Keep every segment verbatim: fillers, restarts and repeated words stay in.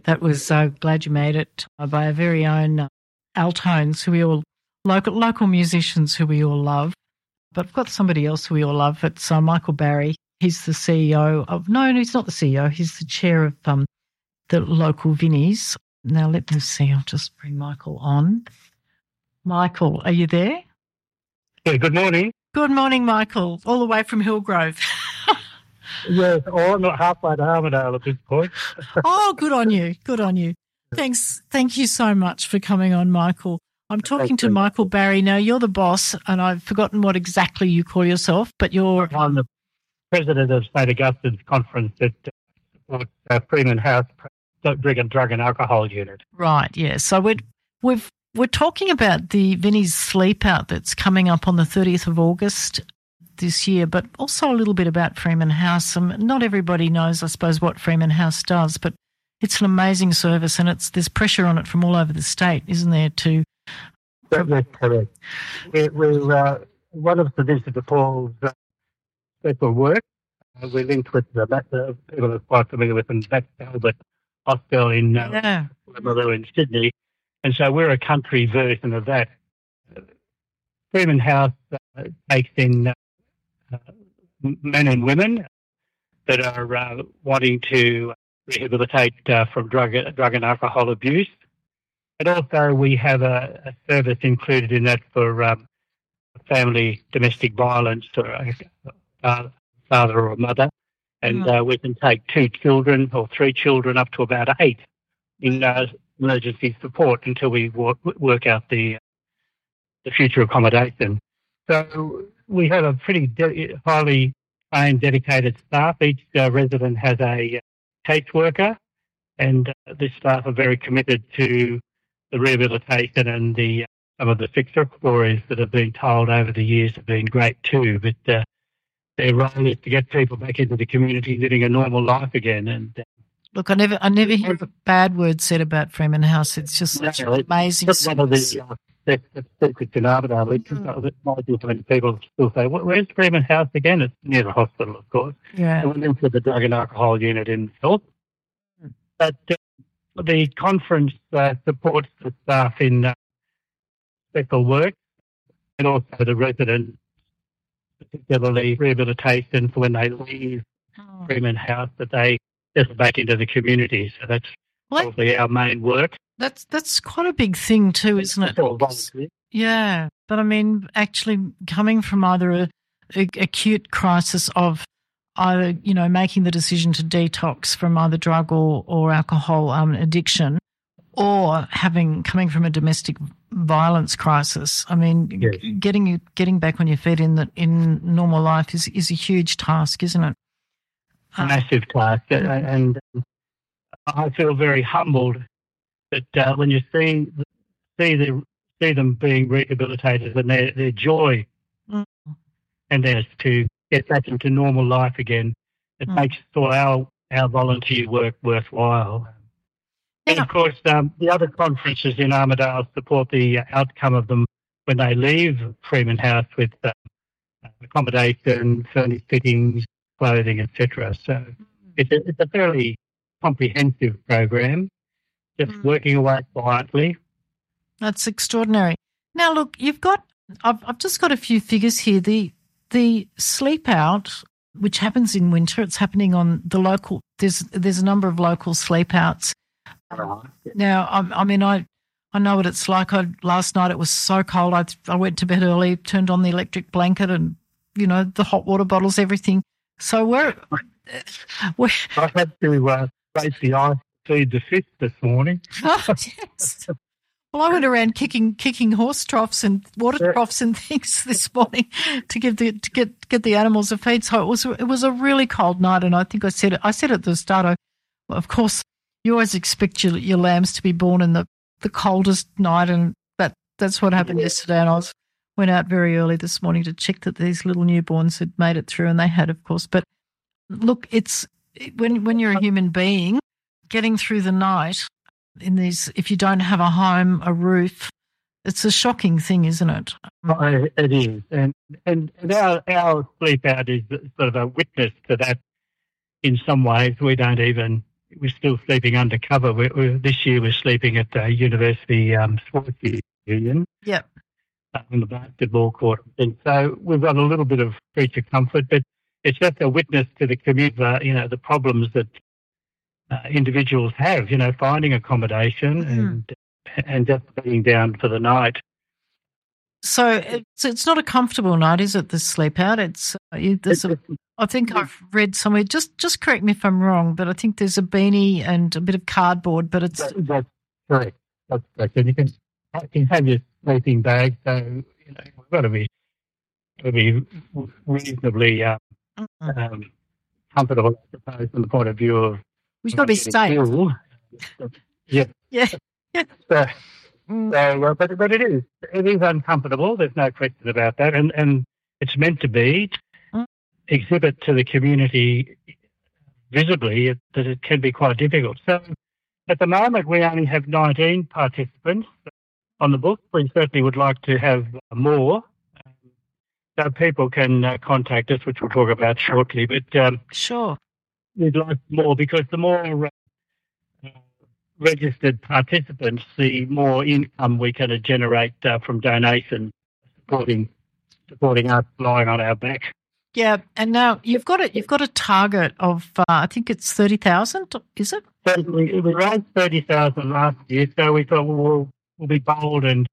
That was uh, Glad You Made It uh, by our very own uh, Altones, who we all, local local musicians who we all love. But I've got somebody else who we all love. It's uh, Michael Barry. He's the C E O of, no, he's not the C E O. He's the chair of um, the local Vinnies. Now, let me see. I'll just bring Michael on. Michael, are you there? Yeah, good morning. Good morning, Michael, all the way from Hillgrove. Yes, oh, I'm not halfway to Armidale at this point. Oh, good on you. Good on you. Thanks. Thank you so much for coming on, Michael. I'm talking Thank to you. Michael Barry. Now, you're the boss, and I've forgotten what exactly you call yourself, but you're... I'm the president of Saint Augustine's conference that supports uh, Freeman House Drug and Drug and Alcohol Unit. Right, yeah. So we're, we've, we're talking about the Vinnie's Sleep Out that's coming up on the thirtieth of August this year, but also a little bit about Freeman House. Um, not everybody knows, I suppose, what Freeman House does, but it's an amazing service, and it's there's pressure on it from all over the state, isn't there, to... That, that's correct. We're, we're uh, one of the Solicitor Paul's uh, special work. Uh, we're linked with the uh, people are quite familiar with them, Matt Albert Hospital in uh, Yeah. Woolloomooloo in Sydney, and so we're a country version of that. Freeman House uh, takes in uh, uh, men and women that are uh, wanting to rehabilitate uh, from drug drug and alcohol abuse. And also we have a, a service included in that for um, family domestic violence or a uh, father or mother. And Mm. uh, we can take two children or three children up to about eight in uh, emergency support until we work, work out the the future accommodation. So we have a pretty de- highly trained, dedicated staff. Each uh, resident has a caseworker, and uh, this staff are very committed to the rehabilitation, and the some of the success stories that have been told over the years have been great too. But uh, their role is to get people back into the community, living a normal life again. And uh, Look, I never I never hear a bad word said about Freeman House. It's just such no, an it's amazing just one of service. the uh, that's that's secrets in Armidale. It's Mm. might be when people still say, "Where- "Where's Freeman House again?" It's near the hospital, of course. Yeah. And we're linked with the drug and alcohol unit in health. But uh, the conference uh, supports the staff in uh, special work and also the residents, particularly rehabilitation for when they leave Mm. Freeman House, that they settle back into the community. So that's Well, that- probably our main work. That's that's quite a big thing too, isn't it? It's all volunteer. Yeah, but I mean, actually, coming from either a, a acute crisis of either you know making the decision to detox from either drug or or alcohol um, addiction, or having coming from a domestic violence crisis. I mean, Yes. g- getting you getting back on your feet in the in normal life is is a huge task, isn't it? Uh, Massive task. And and I feel very humbled that uh, when you see see the see them being rehabilitated and their their joy Mm. and theirs to get back into normal life again, it Mm. makes all our our volunteer work worthwhile. And Yeah. of course, um, the other conferences in Armidale support the outcome of them when they leave Freeman House with uh, accommodation, furnished fittings, clothing, et cetera. So it's a, it's a fairly comprehensive program, just Mm. working away quietly. That's extraordinary. Now, look, you've got. I've, I've just got a few figures here. The the sleep out, which happens in winter, it's happening on the local. There's there's a number of local sleep outs. Now, I, I mean, I I know what it's like. I, last night it was so cold. I I went to bed early, turned on the electric blanket, and you know the hot water bottles, everything. So we're we're I had to uh, raise the ice to feed the fish this morning. oh, yes. Well, I went around kicking kicking horse troughs and water Yeah. troughs and things this morning to give the to get get the animals a feed. So it was it was a really cold night, and I think I said it. I said at the start. I, well, of course, you always expect your your lambs to be born in the, the coldest night, and that that's what happened Yeah. yesterday. And I was went out very early this morning to check that these little newborns had made it through, and they had, of course. But look, it's when when you're a human being, getting through the night in these, if you don't have a home, a roof, it's a shocking thing, isn't it? Uh, It is, and and, and our, our sleep out is sort of a witness to that. In some ways, we don't even we're still sleeping undercover. We're, we're, this year we're sleeping at the University um, Sports Union. Yep. On the basketball court. And so we've got a little bit of creature comfort, but it's just a witness to the community, you know, the problems that uh, individuals have, you know, finding accommodation mm-hmm. and and just being down for the night. So it's, it's not a comfortable night, is it, the sleep out? It's, uh, there's a, I think I've read somewhere, just just correct me if I'm wrong, but I think there's a beanie and a bit of cardboard, but it's... That, that's correct. That's correct. And you can, you can have your sleeping bag, so, you know, we've got to be, got to be reasonably um, mm-hmm. um, comfortable, I suppose, from the point of view of... We've got to be safe. Yeah. Yeah. So, so uh, but but it is it is uncomfortable. There's no question about that, and and it's meant to be mm. exhibit to the community visibly that it can be quite difficult. So at the moment we only have nineteen participants on the book. We certainly would like to have more, so people can uh, contact us, which we'll talk about shortly. But um, sure, we'd like more because the more uh, registered participants, the more income we can generate uh, from donations supporting supporting us lying on our back. Yeah, and now you've got a you've got a target of uh, I think it's thirty thousand. Is it? So we, we raised thirty thousand last year, so we thought well, we'll we'll be bold and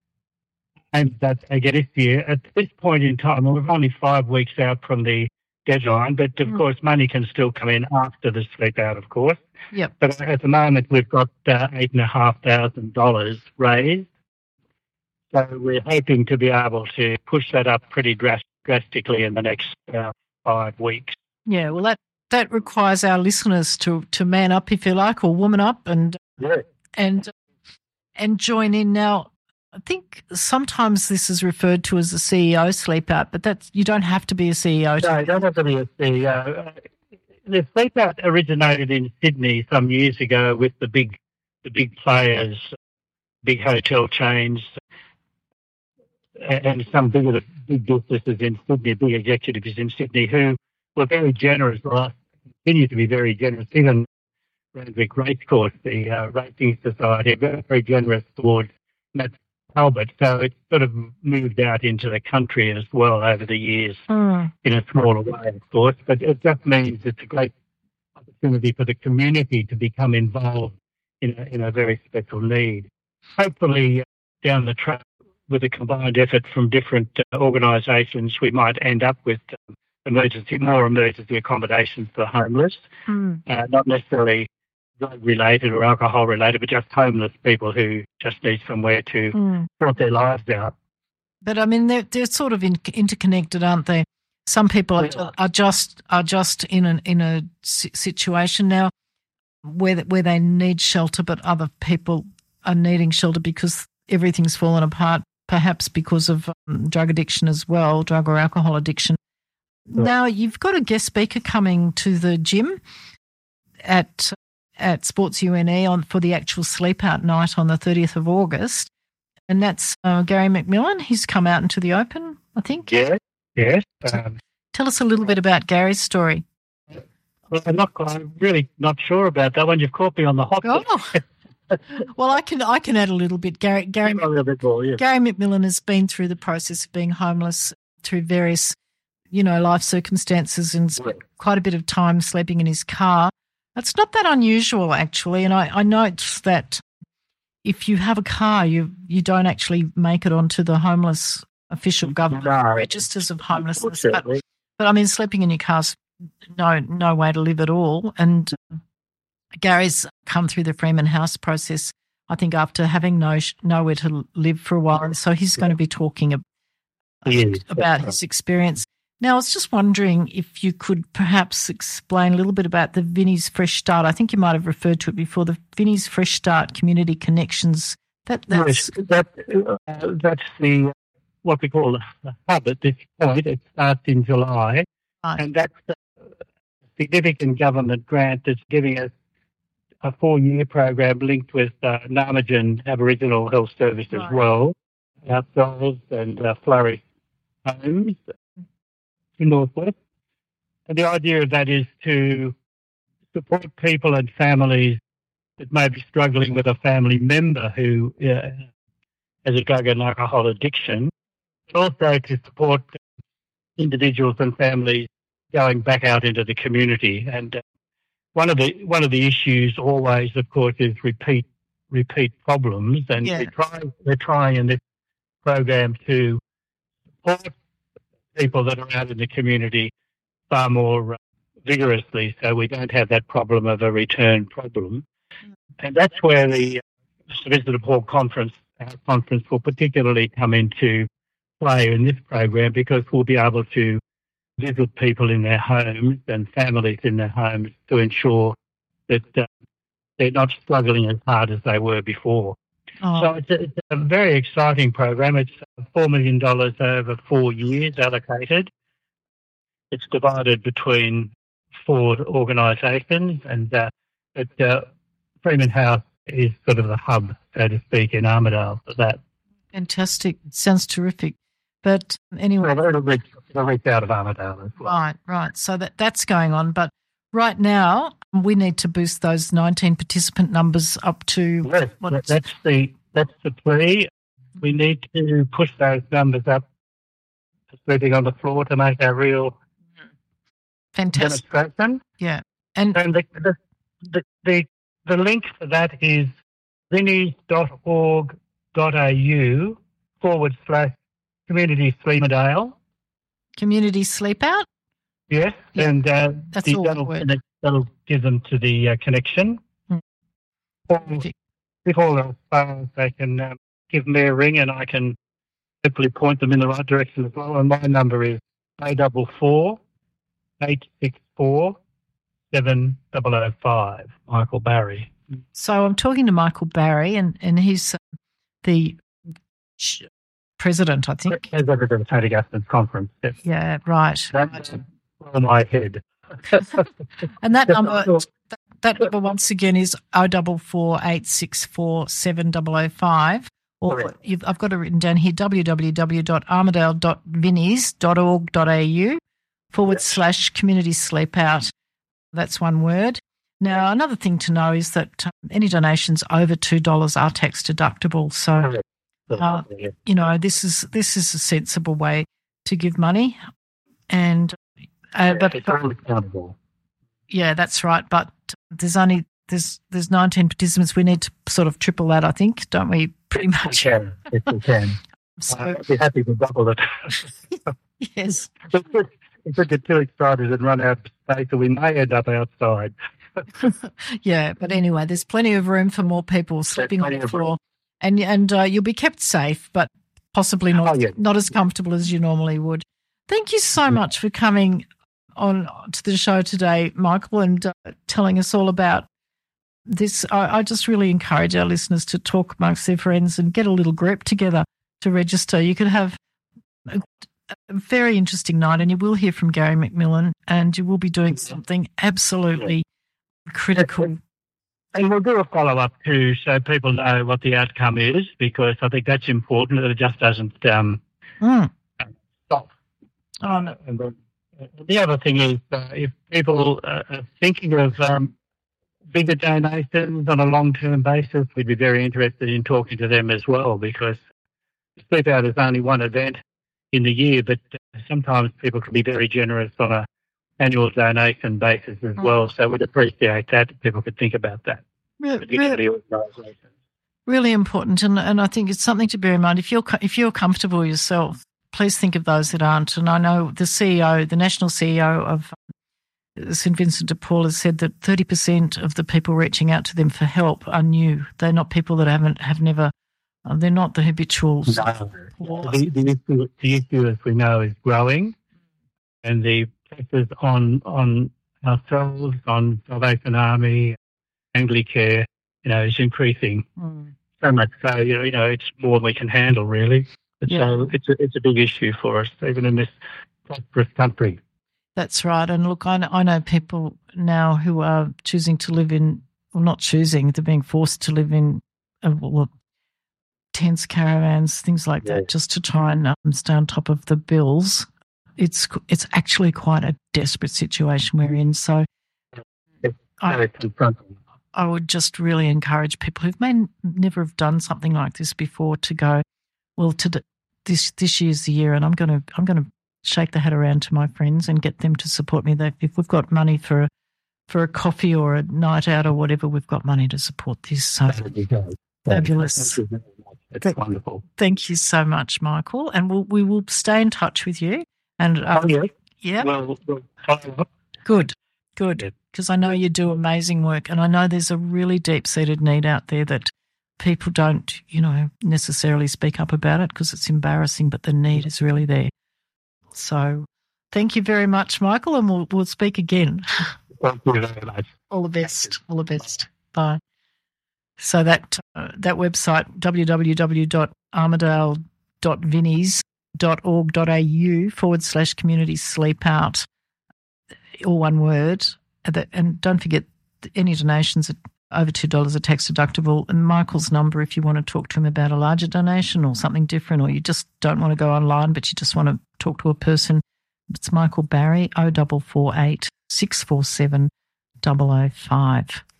aim that again this year. At this point in time, well, we're only five weeks out from the deadline, but of mm. course money can still come in after the sleep out, of course. Yep. But at the moment, we've got uh, eight and a half thousand dollars raised, so we're hoping to be able to push that up pretty drast- drastically in the next uh, five weeks. Yeah, well, that, that requires our listeners to, to man up, if you like, or woman up, and yeah. and and join in. Now, I think sometimes this is referred to as a C E O sleep out, but that's you don't have to be a C E O. No, you don't have to be a C E O. The sleep out originated in Sydney some years ago with the big, the big players, big hotel chains, and some bigger big businesses in Sydney, big executives in Sydney who were very generous. Well, continue to be very generous. Even Randwick Racecourse, the uh, Racing Society, very, very generous towards Matt Talbot. So it's sort of moved out into the country as well over the years mm. in a smaller way, of course. But it just means it's a great opportunity for the community to become involved in a, in a very special need. Hopefully, uh, down the track, with a combined effort from different uh, organisations, we might end up with uh, emergency, more emergency accommodations for homeless, mm. uh, not necessarily drug-related or alcohol-related, but just homeless people who just need somewhere to mm. sort their lives out. But I mean, they're they're sort of in, interconnected, aren't they? Some people are, are just are just in an in a situation now where where they need shelter, but other people are needing shelter because everything's fallen apart, perhaps because of um, drug addiction as well, drug or alcohol addiction. Yeah. Now you've got a guest speaker coming to the gym at. at Sports U N E on for the actual sleep out night on the thirtieth of August, and that's uh, Gary McMillan. He's come out into the open, I think. Yeah, yes. Um, Tell us a little bit about Gary's story. Well, I'm not. I'm really not sure about that one. You've caught me on the hop. Oh. Well, I can I can add a little bit. Gary Gary, a little bit more, yes. Gary McMillan has been through the process of being homeless through various, you know, life circumstances and spent quite a bit of time sleeping in his car. It's not that unusual, actually, and I, I note that if you have a car, you you don't actually make it onto the homeless official government no. registers of homelessness. But, but, I mean, sleeping in your car's no no way to live at all. And Gary's come through the Freeman House process, I think, after having no nowhere to live for a while, and so he's going to be talking about, yes. about his experience. Now, I was just wondering if you could perhaps explain a little bit about the Vinnie's Fresh Start. I think you might have referred to it before, the Vinnie's Fresh Start Community Connections. That, that's yes, that, uh, that's the what we call the hub at this point. It starts in July, right. and that's a significant government grant that's giving us a four-year program linked with uh, Namajan Aboriginal Health Service as right. well, ourselves and uh, Flourish Homes in Northwest. And the idea of that is to support people and families that may be struggling with a family member who uh, has a drug and alcohol addiction, but also to support individuals and families going back out into the community. And uh, one of the one of the issues always, of course, is repeat repeat problems. And Yeah. we're trying we're trying in this program to support people that are out in the community far more uh, vigorously, so we don't have that problem of a return problem. And that's where the uh, Visitor Paul conference our conference will particularly come into play in this program, because we'll be able to visit people in their homes and families in their homes to ensure that uh, they're not struggling as hard as they were before. Oh, So it's a, it's a very exciting program. It's four million dollars over four years allocated. It's divided between four organisations, and uh, it, uh, Freeman House is sort of the hub, so to speak, in Armidale for that. fantastic. Sounds terrific. But anyway, So it'll reach, it'll reach out of Armidale as well. right, right. So that that's going on. But right now, we need to boost those nineteen participant numbers up to Yes, what that- that's the that's the plea. We need to push those numbers up, sleeping on the floor, to make a real fantastic. demonstration. Yeah. And And the the, the, the, the link for that is vinnies.org.au forward slash community Sleemerdale. community community sleep out. Yes, Yeah, and uh, that's the, all that'll, one word. connect, that'll give them to the uh, connection. Hmm. Or Terrific. if all else fails, they can um, give me a ring and I can hopefully point them in the right direction as well. And my number is A double four eight six four seven double oh five. Michael Barry. So I'm talking to Michael Barry, and, and he's uh, the sh- president, I think. As over to the Saint Augustine's conference. Yes. Yeah, right. That's right. on my head. And that Yes, number, I thought- that, that number once again is O double four eight six four seven double oh five. Or Correct. you've, I've got it written down here: www.armidale.vinnies.org.au forward Yes. slash community sleep out. That's one word. Now, another thing to know is that um, any donations over two dollars are tax deductible. So, Correct. Uh, you know, this is this is a sensible way to give money. And uh, but it's all accountable. yeah, that's right. But there's only there's there's nineteen participants. We need to sort of triple that, I think, don't we? Pretty We much. can. Yes, we can. So I'd be happy to double it. yes, If we if we get too excited and run out of space, we may end up outside. yeah. But anyway, there's plenty of room for more people sleeping on plenty the of room. floor, and and uh, you'll be kept safe, but possibly not Oh, yeah. not as comfortable as you normally would. Thank you so much for coming on to the show today, Michael, and uh, telling us all about this. I, I just really encourage our listeners to talk amongst their friends and get a little group together to register. You could have a, a very interesting night, and you will hear from Gary McMillan, and you will be doing something absolutely critical. And we'll do a follow-up too, so people know what the outcome is, because I think that's important, that it just doesn't um, Mm. stop. Oh, no. And then, uh, the other thing is, uh, if people uh, are thinking of um, bigger donations on a long-term basis, we'd be very interested in talking to them as well, because Sleep Out is only one event in the year, but uh, sometimes people can be very generous on a annual donation basis as well. So we'd appreciate that if people could think about that, Re- re- particularly organisations. really important, and, and I think it's something to bear in mind. If you're co- if you're comfortable yourself, please think of those that aren't. And I know the C E O, the national C E O of Saint Vincent de Paul, has said that thirty percent of the people reaching out to them for help are new. They're not people that haven't have never. uh, They're not the habituals. No. The, the, issue, the issue, as we know, is growing, and the pressures on on ourselves, on Salvation Army, Anglicare, you know, is increasing. Mm. So much so, you know, you know, it's more than we can handle, really. But Yeah. So it's a, it's a big issue for us, even in this prosperous country. That's right. And look, I know, I know people now who are choosing to live in, well, not choosing, they're being forced to live in uh, well, tents, caravans, things like Yeah. that, just to try and um, stay on top of the bills. It's it's actually quite a desperate situation we're in. So I, confronting. I would just really encourage people who may never have done something like this before to go, well, to this this year's the year, and I'm going to I'm going to shake the hat around to my friends and get them to support me. That if we've got money for a, for a coffee or a night out or whatever, we've got money to support this. So fabulous. Thank you very much. It's Th- wonderful. Thank you so much, Michael, and we'll, we will stay in touch with you. And um, oh, yeah, yeah, well, well, good, good, because I know you do amazing work, and I know there's a really deep-seated need out there that people don't, you know, necessarily speak up about it because it's embarrassing, but the need is really there. So, thank you very much, Michael, and we'll we'll speak again. Thank you very much. All the best. All the best. Bye. So that uh, that website w w w dot armidale dot vinnies dot org dot a u forward slash community sleep out, all one word. And don't forget, any donations at over two dollars are tax deductible. And Michael's number, if you want to talk to him about a larger donation or something different, or you just don't want to go online but you just want to talk to a person, it's Michael Barry, oh four four eight, six four seven, double oh five.